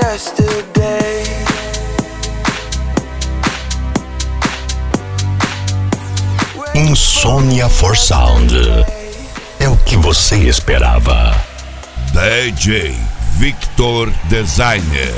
yesterday. Insônia for Sound. É o que você esperava. DJ Victor Designer.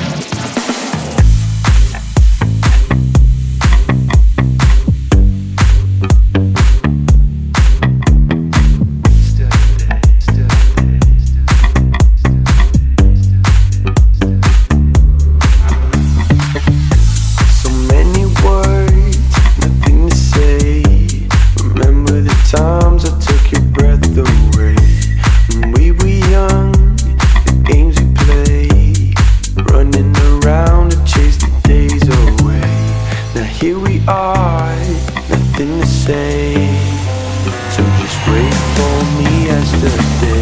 Times I took your breath away. When we were young, the games we played, running around to chase the days away. Now here we are, nothing to say. So just wait for me yesterday.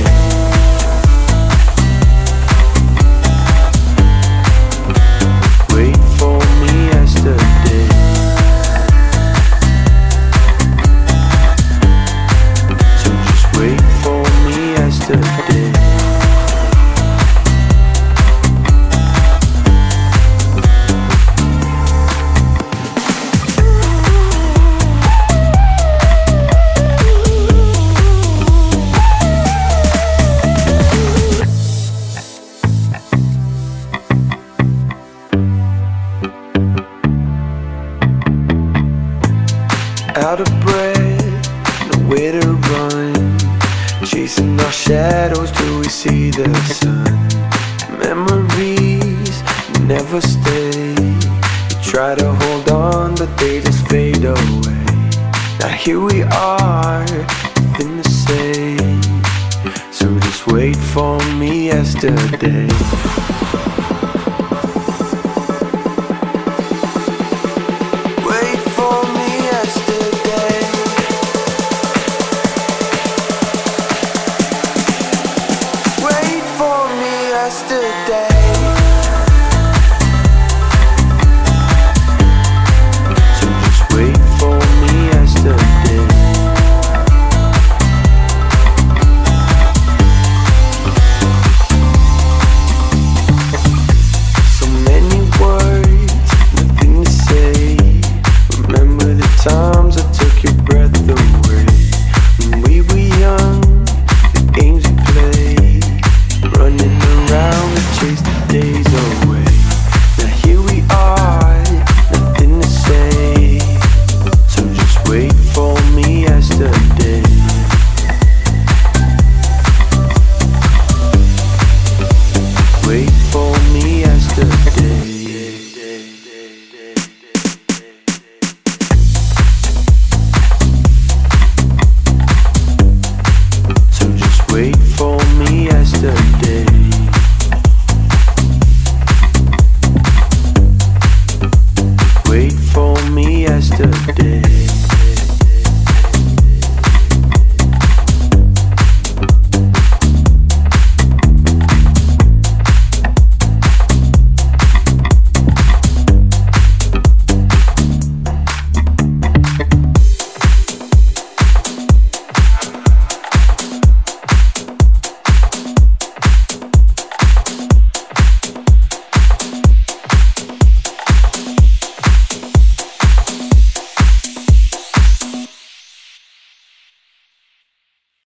Wait for me yesterday. Wait for me yesterday. Out of breath, nowhere to run, chasing our shadows till we see the sun. Memories never stay. You try to hold on, but they just fade away. Now here we are, nothing to say. So just wait for me yesterday. Wait for me yesterday. Wait for me yesterday.